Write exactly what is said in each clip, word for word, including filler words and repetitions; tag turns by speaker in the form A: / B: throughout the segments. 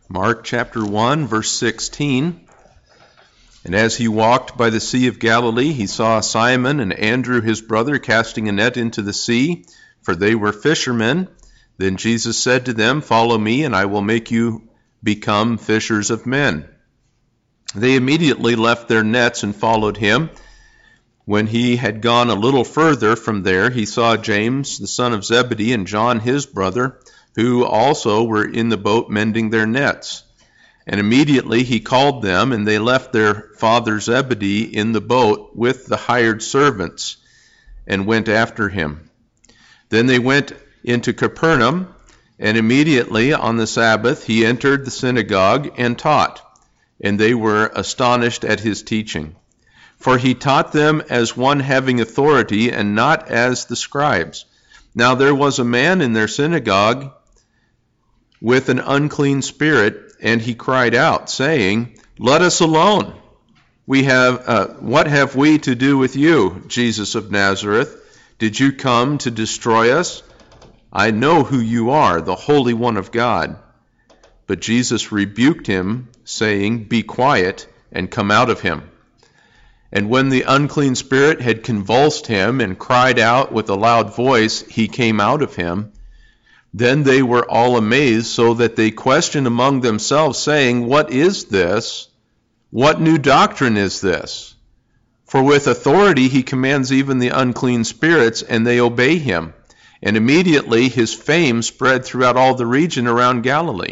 A: Mark chapter one, verse sixteen. And as he walked by the Sea of Galilee, he saw Simon and Andrew his brother casting a net into the sea, for they were fishermen. Then Jesus said to them, "Follow me, and I will make you become fishers of men." They immediately left their nets and followed him. When he had gone a little further from there, he saw James, the son of Zebedee, and John his brother, who also were in the boat mending their nets. And immediately he called them, and they left their father Zebedee in the boat with the hired servants, and went after him. Then they went into Capernaum, and immediately on the Sabbath he entered the synagogue and taught, and they were astonished at his teaching. For he taught them as one having authority, and not as the scribes. Now there was a man in their synagogue with an unclean spirit, and he cried out, saying, "Let us alone. We have uh, what have we to do with you, Jesus of Nazareth? Did you come to destroy us? I know who you are, the Holy One of God." But Jesus rebuked him, saying, "Be quiet, and come out of him." And when the unclean spirit had convulsed him and cried out with a loud voice, he came out of him. Then they were all amazed, so that they questioned among themselves, saying, "What is this? What new doctrine is this? For with authority he commands even the unclean spirits, and they obey him." And immediately his fame spread throughout all the region around Galilee.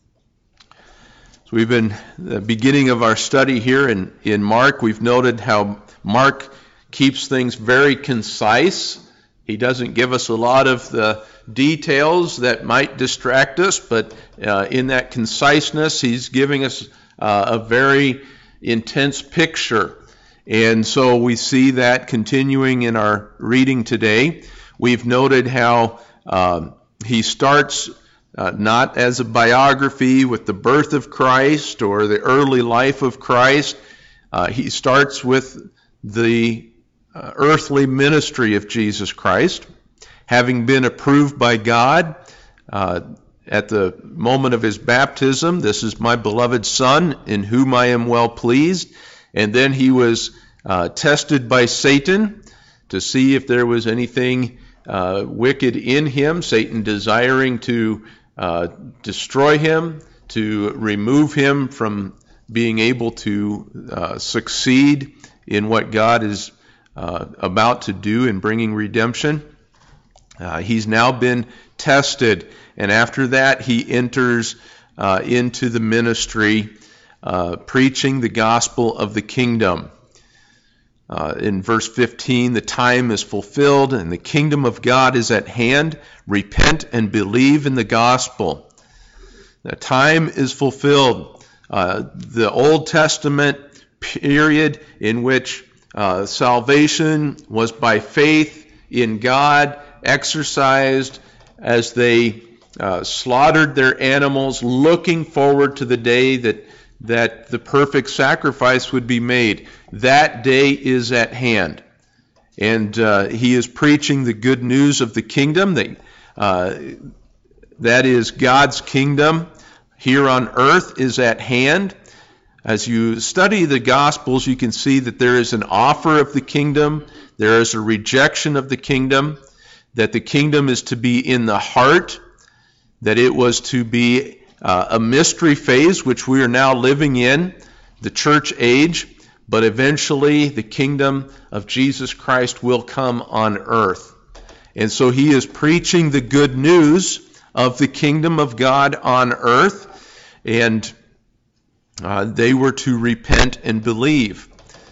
A: So we've been, the beginning of our study here in, in Mark, we've noted how Mark keeps things very concise. He doesn't give us a lot of the details that might distract us, but uh, in that conciseness, he's giving us uh, a very intense picture. And so we see that continuing in our reading today. We've noted how um, he starts uh, not as a biography with the birth of Christ or the early life of Christ. Uh, he starts with the uh, earthly ministry of Jesus Christ, having been approved by God uh, at the moment of his baptism. "This is my beloved Son, in whom I am well pleased." And then he was uh, tested by Satan to see if there was anything uh, wicked in him, Satan desiring to uh, destroy him, to remove him from being able to uh, succeed in what God is uh, about to do in bringing redemption. Uh, he's now been tested, and after that he enters uh, into the ministry, uh, preaching the gospel of the kingdom. Uh, in verse fifteen, "The time is fulfilled, and the kingdom of God is at hand. Repent and believe in the gospel." The time is fulfilled. Uh, the Old Testament period in which uh, salvation was by faith in God, exercised as they uh, slaughtered their animals, looking forward to the day that, that the perfect sacrifice would be made. That day is at hand. And uh, he is preaching the good news of the kingdom. That, uh, that is, God's kingdom here on earth is at hand. As you study the Gospels, you can see that there is an offer of the kingdom, there is a rejection of the kingdom, that the kingdom is to be in the heart, that it was to be uh, a mystery phase, which we are now living in, the church age, but eventually the kingdom of Jesus Christ will come on earth. And so he is preaching the good news of the kingdom of God on earth, and uh, they were to repent and believe.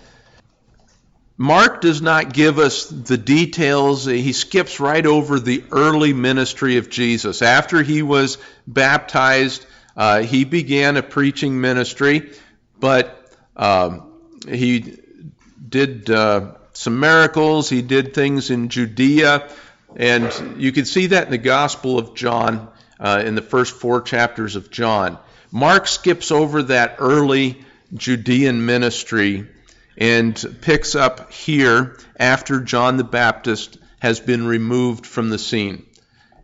A: Mark does not give us the details. He skips right over the early ministry of Jesus. After he was baptized, uh, he began a preaching ministry, but um, he did uh, some miracles. He did things in Judea, and you can see that in the Gospel of John, uh, in the first four chapters of John. Mark skips over that early Judean ministry and picks up here after John the Baptist has been removed from the scene.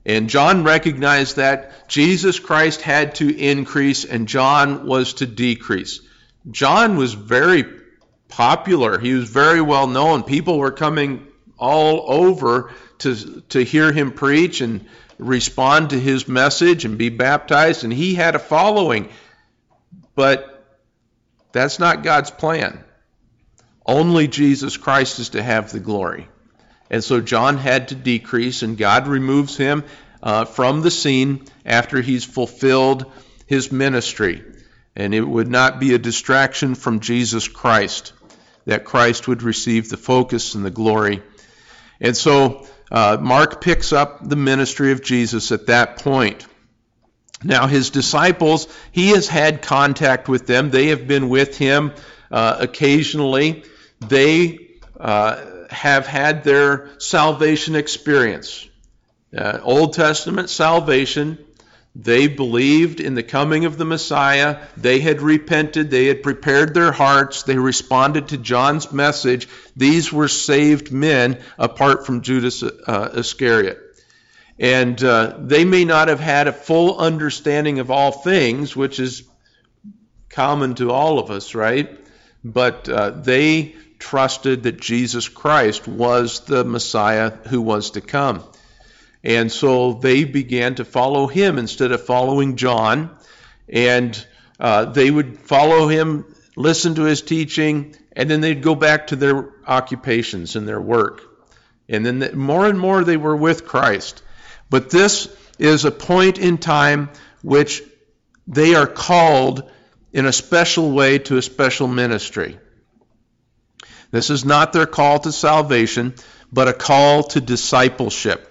A: And John recognized that Jesus Christ had to increase and John was to decrease. John was very popular. He was very well known. People were coming all over to, to hear him preach and respond to his message and be baptized, and he had a following. But that's not God's plan. Only Jesus Christ is to have the glory. And so John had to decrease, and God removes him uh, from the scene after he's fulfilled his ministry. And it would not be a distraction from Jesus Christ, that Christ would receive the focus and the glory. And so uh, Mark picks up the ministry of Jesus at that point. Now his disciples, he has had contact with them. They have been with him uh, occasionally. They uh, have had their salvation experience. Uh, Old Testament salvation, they believed in the coming of the Messiah. They had repented. They had prepared their hearts. They responded to John's message. These were saved men apart from Judas uh, Iscariot. And uh, they may not have had a full understanding of all things, which is common to all of us, right? But uh, they trusted that Jesus Christ was the Messiah who was to come. And so they began to follow him instead of following John. And uh, they would follow him, listen to his teaching, and then they'd go back to their occupations and their work. And then the, more and more they were with Christ. But this is a point in time which they are called in a special way to a special ministry. This is not their call to salvation, but a call to discipleship.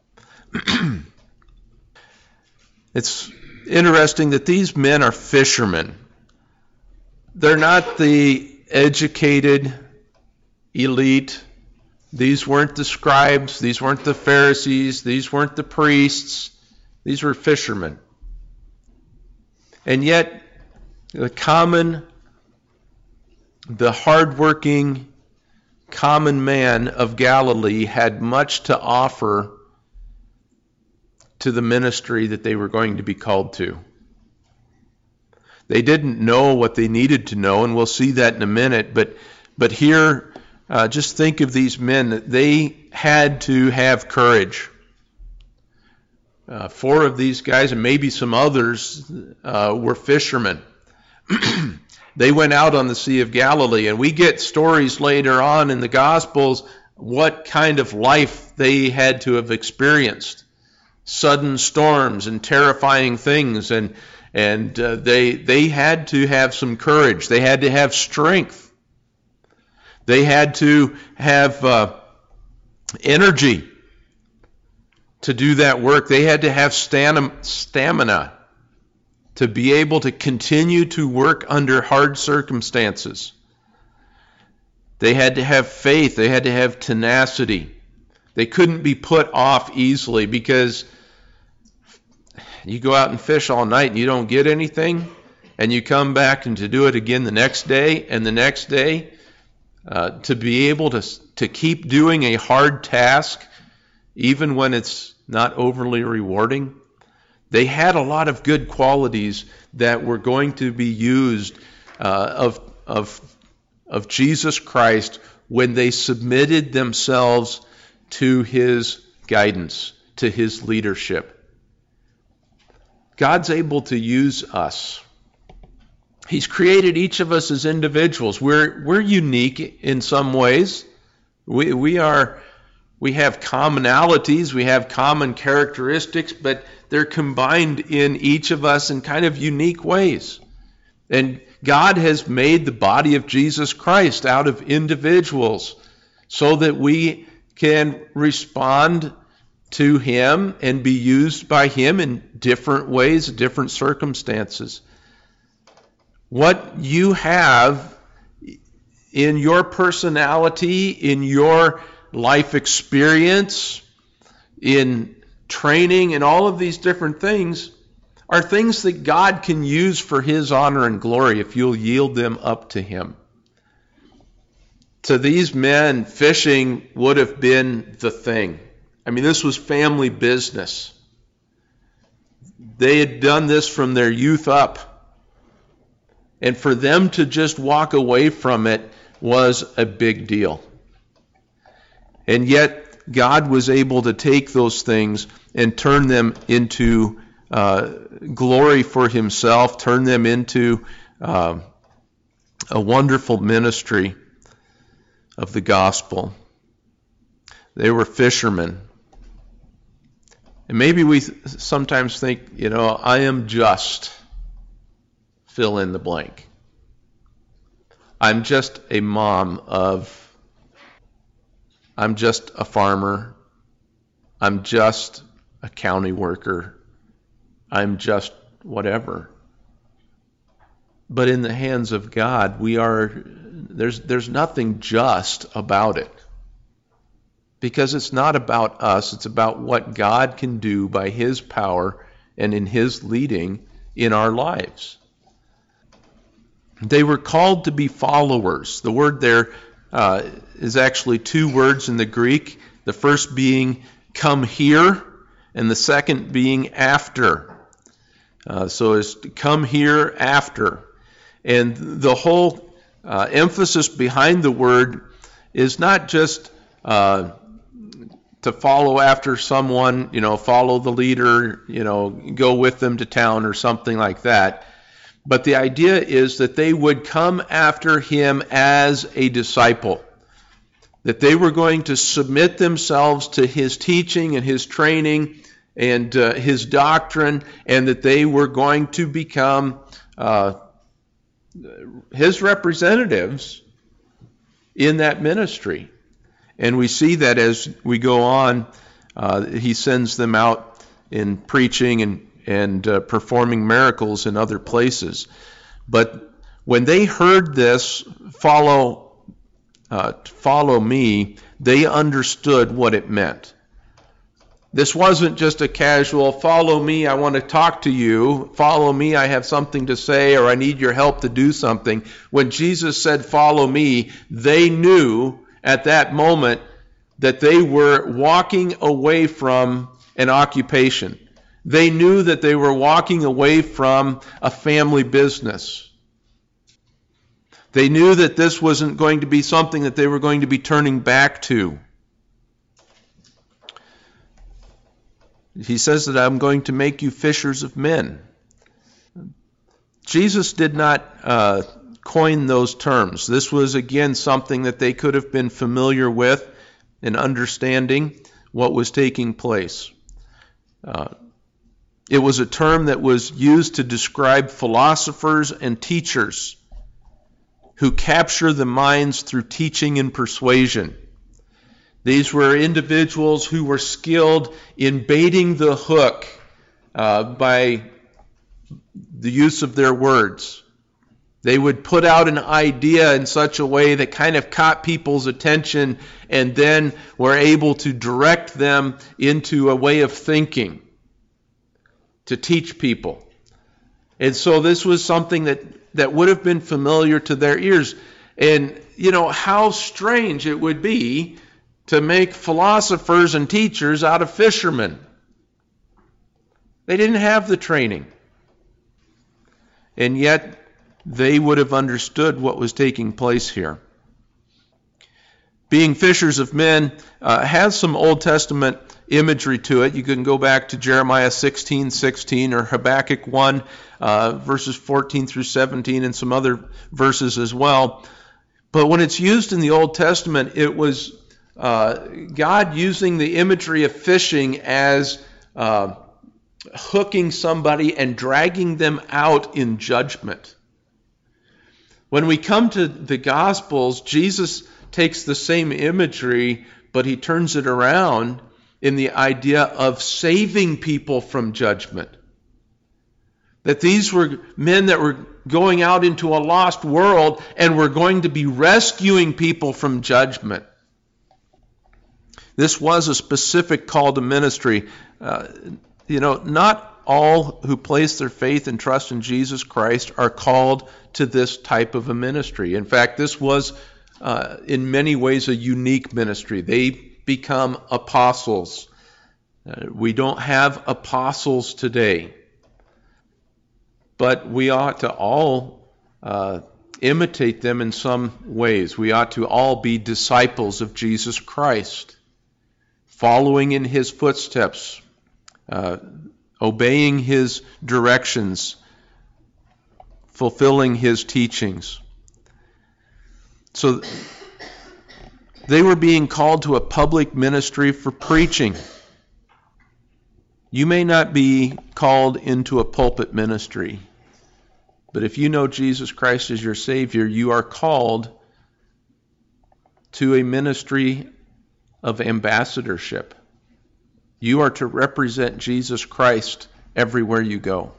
A: It's interesting that these men are fishermen. They're not the educated elite. These weren't the scribes. These weren't the Pharisees. These weren't the priests. These were fishermen. And yet, the common, the hardworking, common man of Galilee had much to offer to the ministry that they were going to be called to. They didn't know what they needed to know, and we'll see that in a minute. But but here, uh, just think of these men. That they had to have courage. Uh, four of these guys, and maybe some others, uh, were fishermen. They went out on the Sea of Galilee, and we get stories later on in the Gospels what kind of life they had to have experienced. Sudden storms and terrifying things, and and uh, they they had to have some courage. They had to have strength. They had to have uh, energy to do that work. They had to have stam- stamina to be able to continue to work under hard circumstances. They had to have faith. They had to have tenacity. They couldn't be put off easily, because you go out and fish all night and you don't get anything, and you come back and to do it again the next day and the next day, uh, to be able to, to keep doing a hard task, even when it's not overly rewarding. They had a lot of good qualities that were going to be used uh, of, of, of Jesus Christ when they submitted themselves to his guidance, to his leadership. God's able to use us. He's created each of us as individuals. We're we're unique in some ways. We we are we have commonalities, we have common characteristics, but they're combined in each of us in kind of unique ways. And God has made the body of Jesus Christ out of individuals so that we can respond to him and be used by him in different ways, different circumstances. What you have in your personality, in your life experience, in training, and all of these different things are things that God can use for his honor and glory if you'll yield them up to him. To these men, fishing would have been the thing. I mean, this was family business. They had done this from their youth up. And for them to just walk away from it was a big deal. And yet, God was able to take those things and turn them into uh, glory for himself, turn them into uh, a wonderful ministry of the gospel. They were fishermen. And maybe we sometimes think, you know, I am just, fill in the blank. I'm just a mom of, I'm just a farmer. I'm just a county worker. I'm just whatever. But in the hands of God, we are, there's, there's nothing just about it. Because it's not about us, it's about what God can do by his power and in his leading in our lives. They were called to be followers. The word there uh, is actually two words in the Greek. The first being come here, and the second being after. Uh, so it's come here after. And the whole uh, emphasis behind the word is not just uh, to follow after someone, you know, follow the leader, you know, go with them to town or something like that. But the idea is that they would come after him as a disciple. That they were going to submit themselves to his teaching and his training and uh, his doctrine, and that they were going to become uh, his representatives in that ministry. And we see that as we go on, uh, he sends them out in preaching and, and uh, performing miracles in other places. But when they heard this, follow, uh, follow me, they understood what it meant. This wasn't just a casual, follow me, I want to talk to you. Follow me, I have something to say, or I need your help to do something. When Jesus said, follow me, they knew at that moment that they were walking away from an occupation. They knew that they were walking away from a family business. They knew that this wasn't going to be something that they were going to be turning back to. He says that I'm going to make you fishers of men. Jesus did not uh, coin those terms. This was, again, something that they could have been familiar with in understanding what was taking place. Uh, it was a term that was used to describe philosophers and teachers who capture the minds through teaching and persuasion. These were individuals who were skilled in baiting the hook uh, by the use of their words. They would put out an idea in such a way that kind of caught people's attention and then were able to direct them into a way of thinking to teach people. And so this was something that, that would have been familiar to their ears. And, you know, how strange it would be to make philosophers and teachers out of fishermen. They didn't have the training. And yet, they would have understood what was taking place here. Being fishers of men uh, has some Old Testament imagery to it. You can go back to Jeremiah sixteen sixteen or Habakkuk one, uh, verses fourteen through seventeen, and some other verses as well. But when it's used in the Old Testament, it was uh, God using the imagery of fishing as uh, hooking somebody and dragging them out in judgment. When we come to the Gospels, Jesus takes the same imagery, but he turns it around in the idea of saving people from judgment. That these were men that were going out into a lost world and were going to be rescuing people from judgment. This was a specific call to ministry. Uh, you know, not all who place their faith and trust in Jesus Christ are called to this type of a ministry. In fact, this was uh, in many ways a unique ministry. They become apostles. Uh, we don't have apostles today. but we ought to all uh, imitate them in some ways. We ought to all be disciples of Jesus Christ, following in his footsteps, uh, obeying his directions, fulfilling his teachings. So they were being called to a public ministry for preaching. You may not be called into a pulpit ministry, but if you know Jesus Christ as your Savior, you are called to a ministry of ambassadorship. You are to represent Jesus Christ everywhere you go.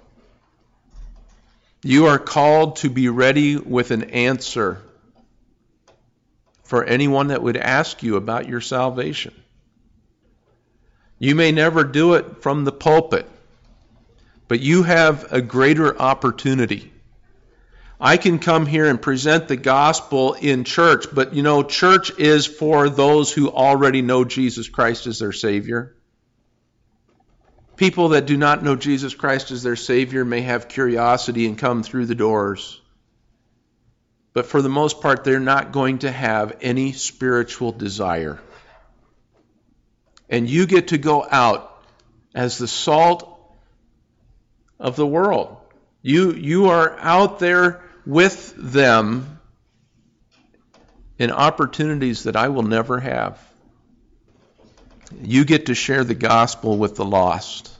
A: You are called to be ready with an answer for anyone that would ask you about your salvation. You may never do it from the pulpit, but you have a greater opportunity. I can come here and present the gospel in church, but you know, church is for those who already know Jesus Christ as their Savior. People that do not know Jesus Christ as their Savior may have curiosity and come through the doors. But for the most part, they're not going to have any spiritual desire. And you get to go out as the salt of the world. You, you are out there with them in opportunities that I will never have. You get to share the gospel with the lost.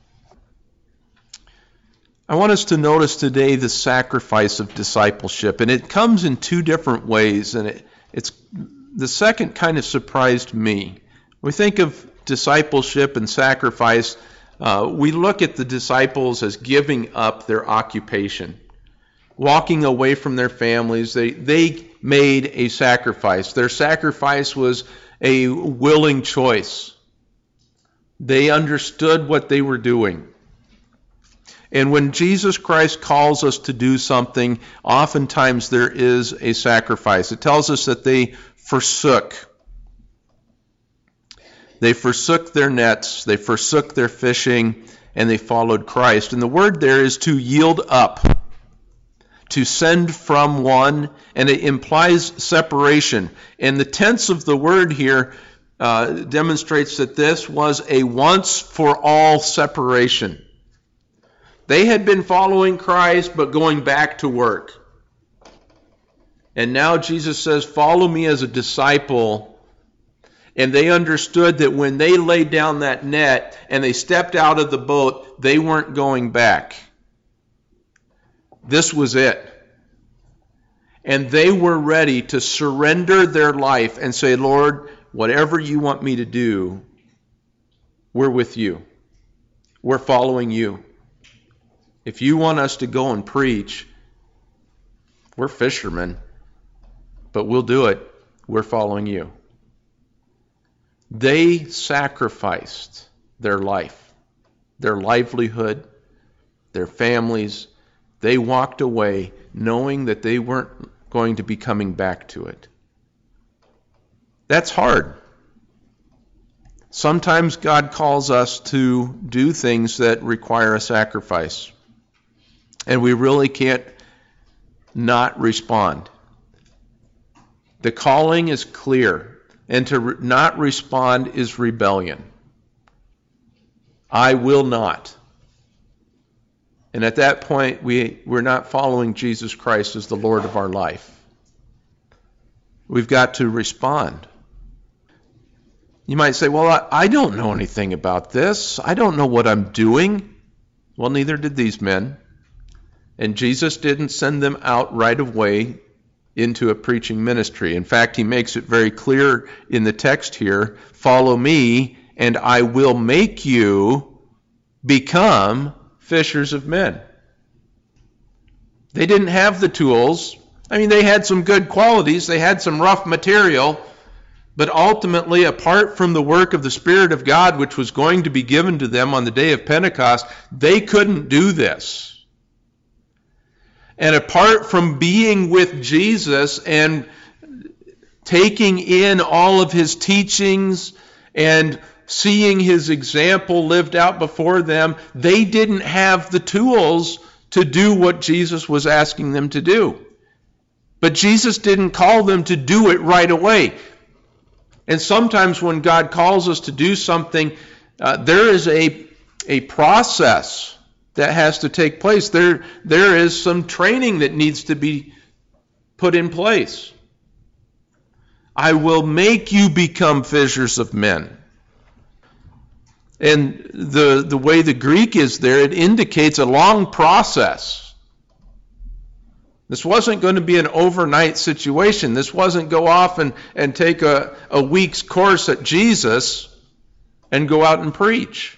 A: I want us to notice today the sacrifice of discipleship, and it comes in two different ways, and it, it's the second kind of surprised me. We think of discipleship and sacrifice. Uh, we look at the disciples as giving up their occupation, walking away from their families. They they made a sacrifice. Their sacrifice was a willing choice. They understood what they were doing. And when Jesus Christ calls us to do something, oftentimes there is a sacrifice. It tells us that they forsook. They forsook their nets, they forsook their fishing, and they followed Christ. And the word there is to yield up, to send from one, and it implies separation. And the tense of the word here uh, demonstrates that this was a once-for-all separation. They had been following Christ, but going back to work. And now Jesus says, follow me as a disciple. And they understood that when they laid down that net and they stepped out of the boat, they weren't going back. This was it. And they were ready to surrender their life and say, Lord, whatever you want me to do, we're with you. We're following you. If you want us to go and preach, we're fishermen, but we'll do it. We're following you. They sacrificed their life, their livelihood, their families. They walked away knowing that they weren't going to be coming back to it. That's hard. Sometimes God calls us to do things that require a sacrifice, and we really can't not respond. The calling is clear, and to re- not respond is rebellion. I will not. And at that point, we, we're not following Jesus Christ as the Lord of our life. We've got to respond. You might say, well, I, I don't know anything about this. I don't know what I'm doing. Well, neither did these men. And Jesus didn't send them out right away into a preaching ministry. In fact, he makes it very clear in the text here, follow me, and I will make you become fishers of men. They didn't have the tools. I mean, they had some good qualities. They had some rough material. But ultimately, apart from the work of the Spirit of God, which was going to be given to them on the day of Pentecost, they couldn't do this. And apart from being with Jesus and taking in all of his teachings and seeing his example lived out before them, they didn't have the tools to do what Jesus was asking them to do. But Jesus didn't call them to do it right away. And sometimes when God calls us to do something, uh, there is a, a process that has to take place. There, there is some training that needs to be put in place. I will make you become fishers of men. And the, the way the Greek is there, it indicates a long process. This wasn't going to be an overnight situation. This wasn't go off and, and take a, a week's course at Jesus and go out and preach.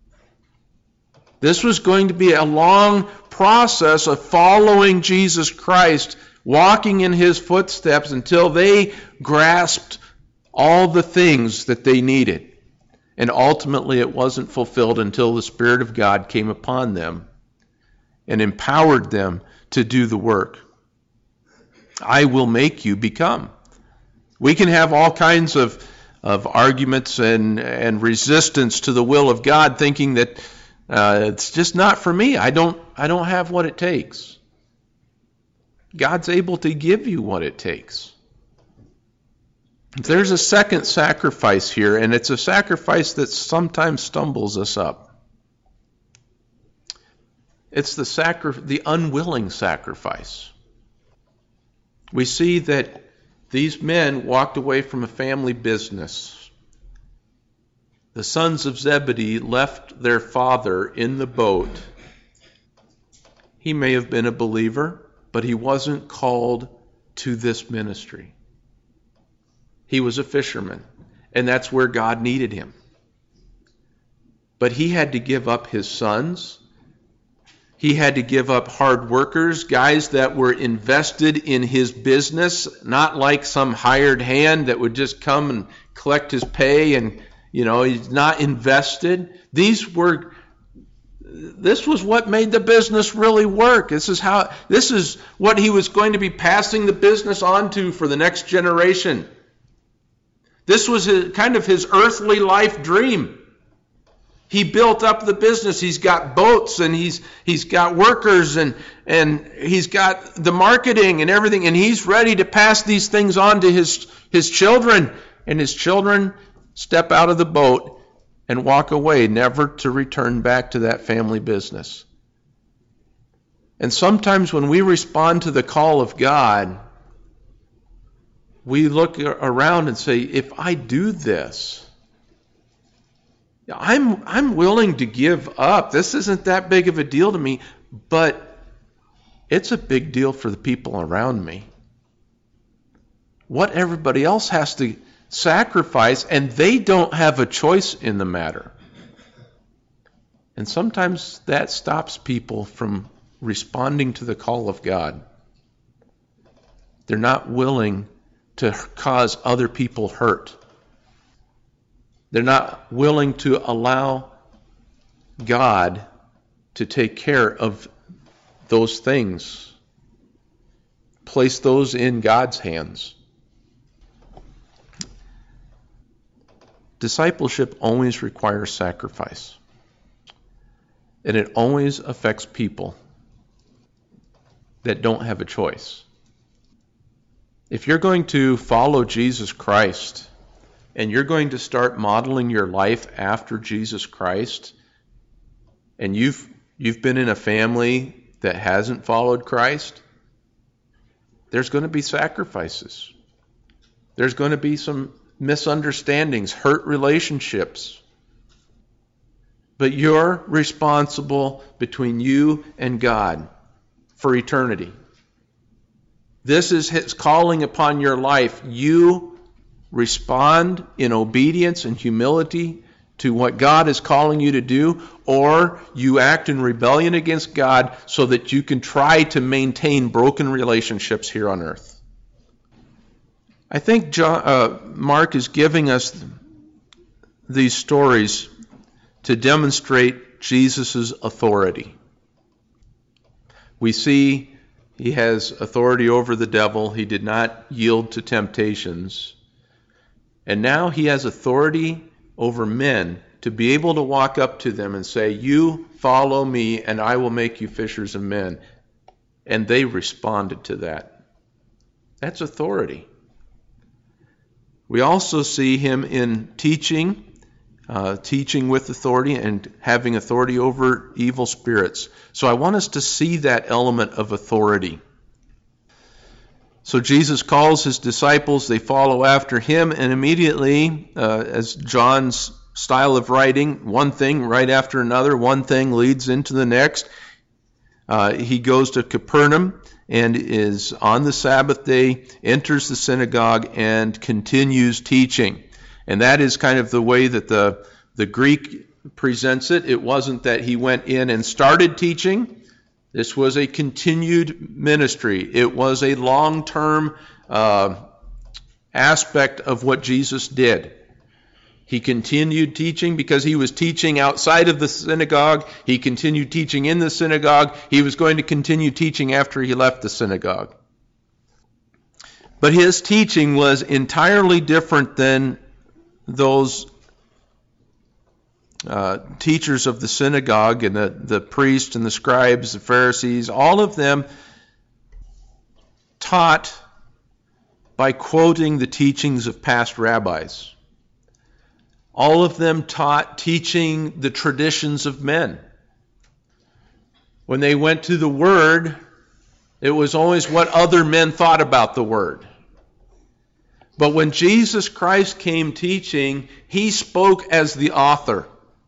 A: This was going to be a long process of following Jesus Christ, walking in his footsteps until they grasped all the things that they needed. And ultimately it wasn't fulfilled until the Spirit of God came upon them and empowered them to do the work. I will make you become. We can have all kinds of, of arguments and, and resistance to the will of God, thinking that uh, it's just not for me. I don't, I don't have what it takes. God's able to give you what it takes. There's a second sacrifice here, and it's a sacrifice that sometimes stumbles us up. It's the sacri- the unwilling sacrifice. We see that these men walked away from a family business. The sons of Zebedee left their father in the boat. He may have been a believer, but he wasn't called to this ministry. He was a fisherman, and that's where God needed him. But he had to give up his sons. He had to give up hard workers, guys that were invested in his business, not like some hired hand that would just come and collect his pay and, you know, he's not invested. These were, this was what made the business really work. This is how, this is what he was going to be passing the business on to for the next generation. This was his, kind of his earthly life dream. He built up the business. He's got boats and he's he's got workers and and he's got the marketing and everything, and he's ready to pass these things on to his his children. And his children step out of the boat and walk away, never to return back to that family business. And sometimes when we respond to the call of God, we look around and say, if I do this, I'm I'm willing to give up. This isn't that big of a deal to me, but it's a big deal for the people around me. What everybody else has to sacrifice, and they don't have a choice in the matter. And sometimes that stops people from responding to the call of God. They're not willing to cause other people hurt. They're not willing to allow God to take care of those things. Place those in God's hands. Discipleship always requires sacrifice. And it always affects people that don't have a choice. If you're going to follow Jesus Christ and you're going to start modeling your life after Jesus Christ, and you've you've been in a family that hasn't followed Christ, there's going to be sacrifices. There's going to be some misunderstandings, hurt relationships. But you're responsible between you and God for eternity. This is his calling upon your life. You respond in obedience and humility to what God is calling you to do, or you act in rebellion against God so that you can try to maintain broken relationships here on earth. I think John, uh, Mark is giving us these stories to demonstrate Jesus' authority. We see he has authority over the devil. He did not yield to temptations. And now he has authority over men to be able to walk up to them and say, "You follow me and I will make you fishers of men." And they responded to that. That's authority. We also see him in teaching, uh, teaching with authority and having authority over evil spirits. So I want us to see that element of authority. So Jesus calls his disciples, they follow after him, and immediately, uh, as John's style of writing, one thing right after another, one thing leads into the next. Uh, he goes to Capernaum and is on the Sabbath day, enters the synagogue, and continues teaching. And that is kind of the way that the, the Greek presents it. It wasn't that he went in and started teaching. This was a continued ministry. It was a long-term uh, aspect of what Jesus did. He continued teaching because he was teaching outside of the synagogue. He continued teaching in the synagogue. He was going to continue teaching after he left the synagogue. But his teaching was entirely different than those Uh, teachers of the synagogue and the, the priests and the scribes, the Pharisees. All of them taught by quoting the teachings of past rabbis. All of them taught teaching the traditions of men. When they went to the Word, it was always what other men thought about the Word. But when Jesus Christ came teaching, he spoke as the author.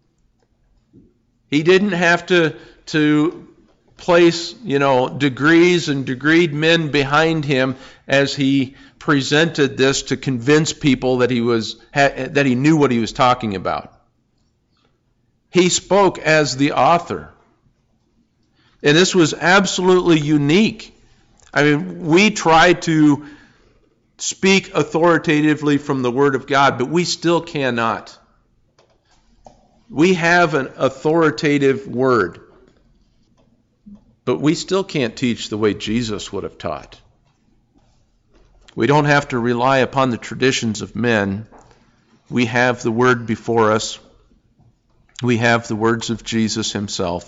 A: He didn't have to, to place, you know, degrees and degreed men behind him as he presented this to convince people that he was that he knew what he was talking about. He spoke as the author. And this was absolutely unique. I mean, we try to speak authoritatively from the Word of God, but we still cannot. We have an authoritative word, but we still can't teach the way Jesus would have taught. We don't have to rely upon the traditions of men. We have the Word before us. We have the words of Jesus himself.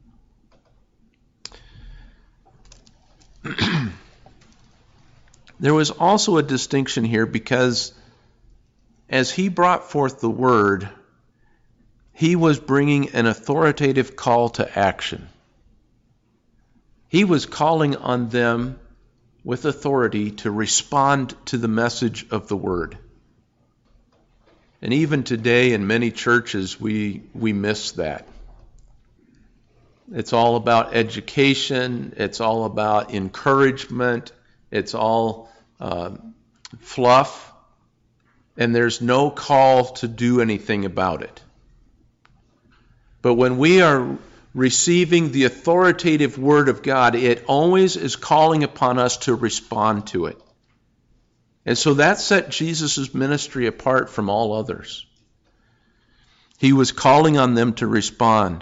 A: There was also a distinction here because as he brought forth the Word, he was bringing an authoritative call to action. He was calling on them with authority to respond to the message of the Word. And even today in many churches, we, we miss that. It's all about education. It's all about encouragement. It's all uh, fluff. And there's no call to do anything about it. But when we are receiving the authoritative Word of God, it always is calling upon us to respond to it. And so that set Jesus' ministry apart from all others. He was calling on them to respond.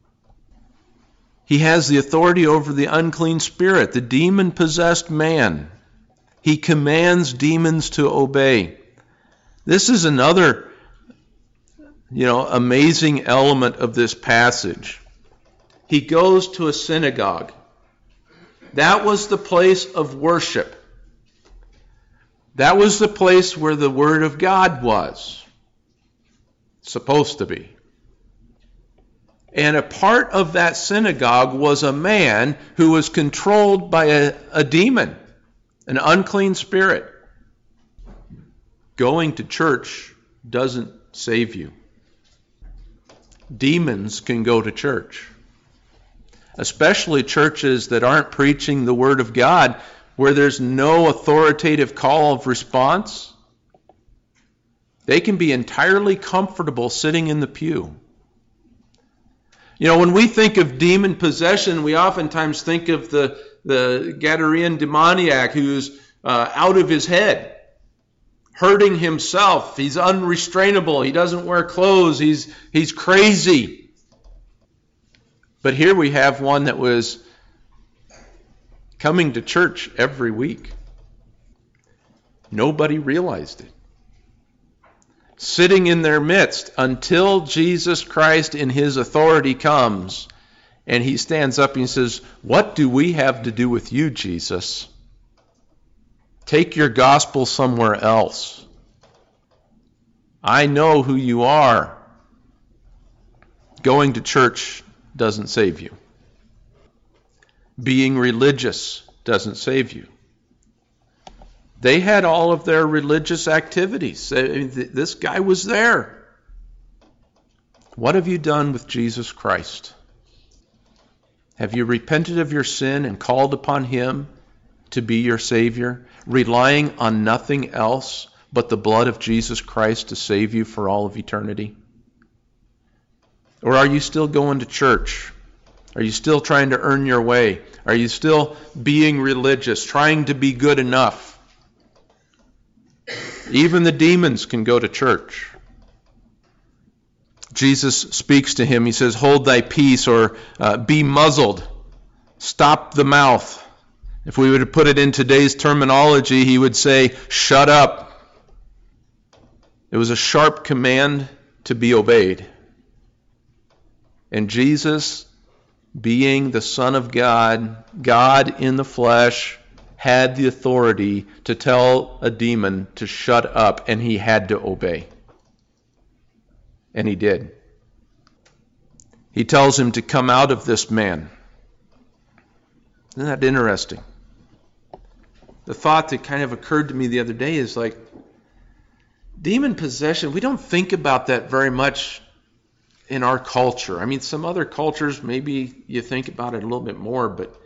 A: He has the authority over the unclean spirit, the demon-possessed man. He commands demons to obey. This is another You know, amazing element of this passage. He goes to a synagogue. That was the place of worship. That was the place where the Word of God was supposed to be. And a part of that synagogue was a man who was controlled by a, a demon, an unclean spirit. Going to church doesn't save you. Demons can go to church, especially churches that aren't preaching the Word of God, where there's no authoritative call of response. They can be entirely comfortable sitting in the pew. You know, when we think of demon possession, we oftentimes think of the, the Gadarene demoniac who's uh, out of his head, hurting himself. He's unrestrainable. He doesn't wear clothes. He's, he's crazy. But here we have one that was coming to church every week. Nobody realized it. sitting in their midst until Jesus Christ in his authority comes. And he stands up and he says, what do we have to do with you, Jesus? Take your gospel somewhere else. I know who you are. Going to church doesn't save you. Being religious doesn't save you. They had all of their religious activities. This guy was there. What have you done with Jesus Christ? Have you repented of your sin and called upon him to be your Savior, relying on nothing else but the blood of Jesus Christ to save you for all of eternity? Or are you still going to church? Are you still trying to earn your way? Are you still being religious, trying to be good enough? Even the demons can go to church. Jesus speaks to him. He says, hold thy peace, or uh, be muzzled. Stop the mouth. If we were to put it in today's terminology, he would say, shut up. It was a sharp command to be obeyed. And Jesus, being the Son of God, God in the flesh, had the authority to tell a demon to shut up, and he had to obey. And he did. He tells him to come out of this man. Isn't that interesting? The thought that kind of occurred to me the other day is like, demon possession, we don't think about that very much in our culture. I mean, some other cultures, maybe you think about it a little bit more, but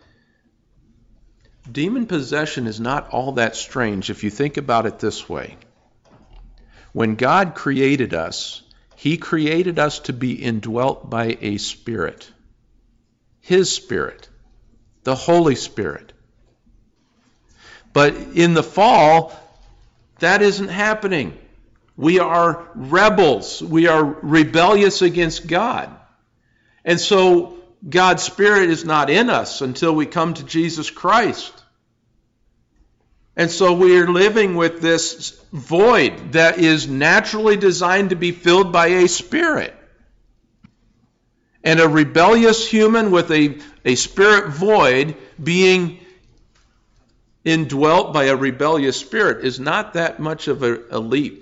A: demon possession is not all that strange if you think about it this way. When God created us, he created us to be indwelt by a spirit. His Spirit, the Holy Spirit. But in the fall, that isn't happening. We are rebels. We are rebellious against God. And so God's Spirit is not in us until we come to Jesus Christ. And so we are living with this void that is naturally designed to be filled by a spirit. And a rebellious human with a, a spirit void being indwelt by a rebellious spirit is not that much of a, a leap.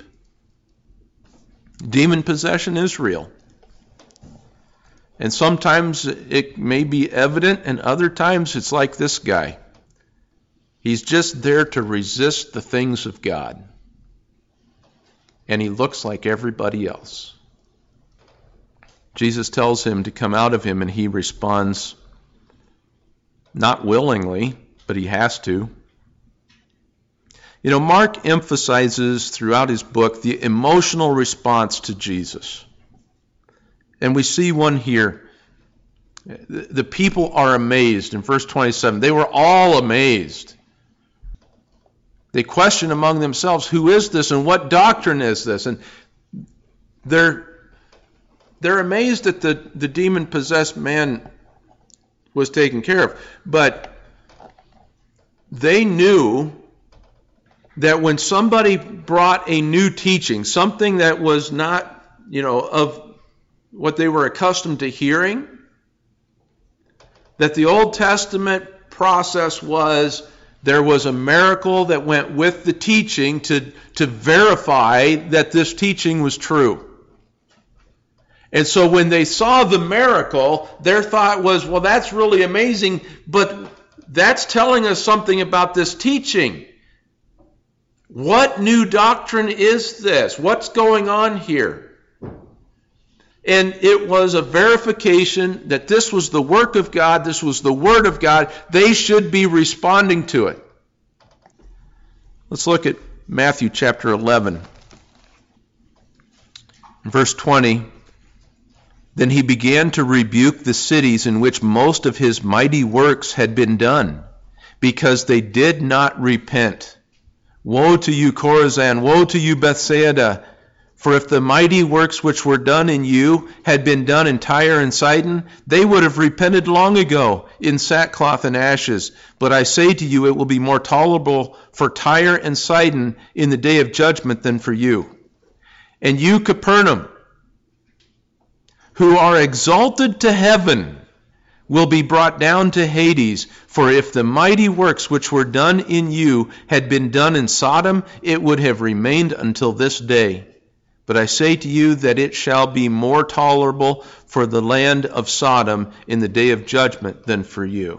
A: Demon possession is real. And sometimes it may be evident, and other times it's like this guy. He's just there to resist the things of God. And he looks like everybody else. Jesus tells him to come out of him, and he responds not willingly, but he has to. You know, Mark emphasizes throughout his book the emotional response to Jesus. And we see one here. The people are amazed in verse twenty-seven. They were all amazed. They question among themselves, who is this and what doctrine is this? And they're, they're amazed that the, the demon-possessed man was taken care of. But they knew that when somebody brought a new teaching, something that was not, you know, of what they were accustomed to hearing, that the Old Testament process was there was a miracle that went with the teaching to, to verify that this teaching was true. And so when they saw the miracle, their thought was, well, that's really amazing, but that's telling us something about this teaching. What new doctrine is this? What's going on here? And it was a verification that this was the work of God, this was the Word of God. They should be responding to it. Let's look at Matthew chapter eleven. Verse twenty. Then he began to rebuke the cities in which most of his mighty works had been done, because they did not repent. Woe to you, Chorazin! Woe to you, Bethsaida! For if the mighty works which were done in you had been done in Tyre and Sidon, they would have repented long ago in sackcloth and ashes. But I say to you, it will be more tolerable for Tyre and Sidon in the day of judgment than for you. And you, Capernaum, who are exalted to heaven, will be brought down to Hades. For if the mighty works which were done in you had been done in Sodom, it would have remained until this day. But I say to you that it shall be more tolerable for the land of Sodom in the day of judgment than for you.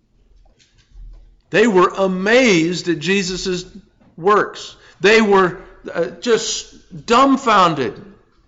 A: They were amazed at Jesus' works. They were uh, just dumbfounded,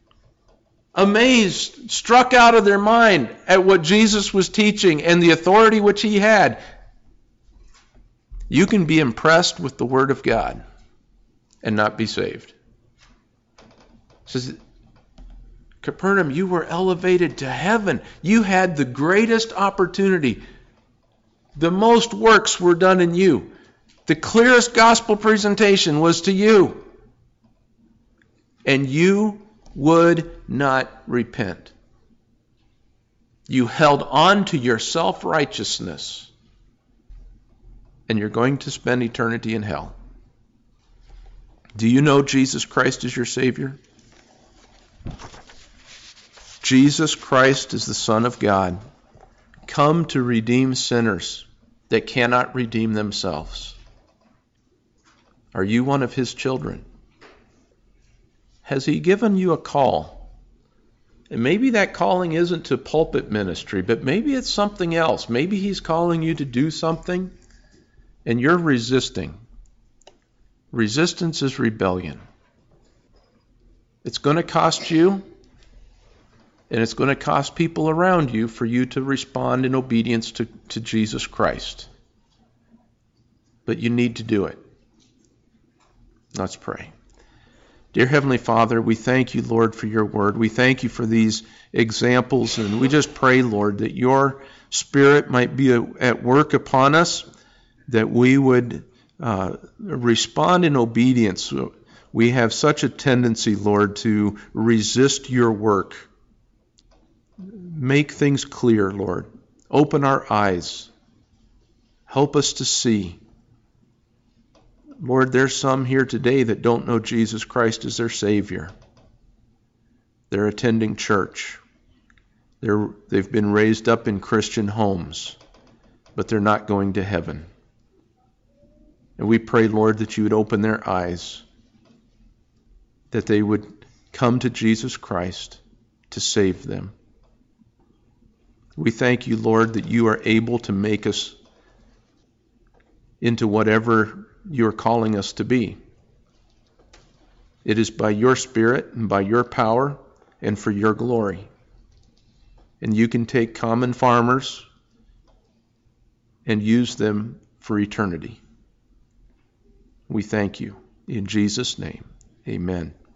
A: amazed, struck out of their mind at what Jesus was teaching and the authority which he had. You can be impressed with the Word of God and not be saved. It says, Capernaum, you were elevated to heaven. You had the greatest opportunity. The most works were done in you. The clearest gospel presentation was to you. And you would not repent. You held on to your self-righteousness, and you're going to spend eternity in hell. Do you know Jesus Christ is your Savior? Jesus Christ is the Son of God, come to redeem sinners that cannot redeem themselves. Are you one of his children? Has he given you a call? And maybe that calling isn't to pulpit ministry, but maybe it's something else. Maybe he's calling you to do something, and you're resisting. Resistance is rebellion. It's going to cost you, and it's going to cost people around you for you to respond in obedience to, to Jesus Christ. But you need to do it. Let's pray. Dear Heavenly Father, we thank you, Lord, for your word. We thank you for these examples, and we just pray, Lord, that your Spirit might be at work upon us, that we would uh, respond in obedience. We have such a tendency, Lord, to resist your work. Make things clear, Lord. Open our eyes. Help us to see. Lord, there's some here today that don't know Jesus Christ as their Savior. They're attending church. They're, they've been raised up in Christian homes, but they're not going to heaven. And we pray, Lord, that you would open their eyes, that they would come to Jesus Christ to save them. We thank you, Lord, that you are able to make us into whatever you're calling us to be. It is by your Spirit and by your power and for your glory. And you can take common farmers and use them for eternity. We thank you. In Jesus' name, amen.